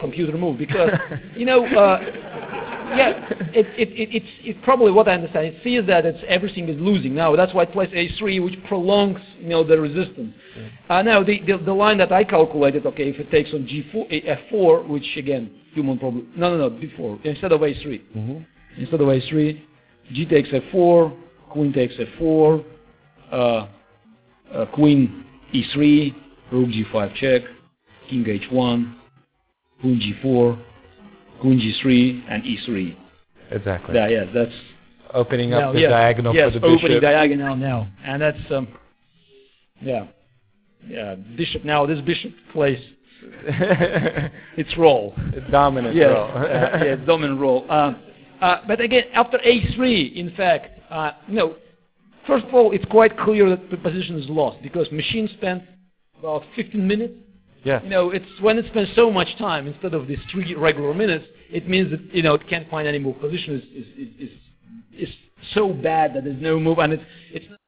computer move because, it's probably what I understand. It sees that everything is losing now. That's why it plays A3, which prolongs, the resistance. Now the line that I calculated, okay, if it takes on F4, which again, human probably before instead of A3. Instead of A3, G takes F4, Queen takes F4, Queen E3, Rook G5 check, King H1, Queen G4, Queen G3, and E3. Exactly. Yeah, that's opening up the diagonal for the bishop. Yes, opening diagonal now, and that's bishop now. This bishop plays its role. Its dominant role. Its dominant role. But again, after A3, in fact, first of all, it's quite clear that the position is lost because machine spent about 15 minutes. Yes. It's when it spends so much time instead of these 3 regular minutes, it means that it can't find any move. Position is so bad that there's no move, and it's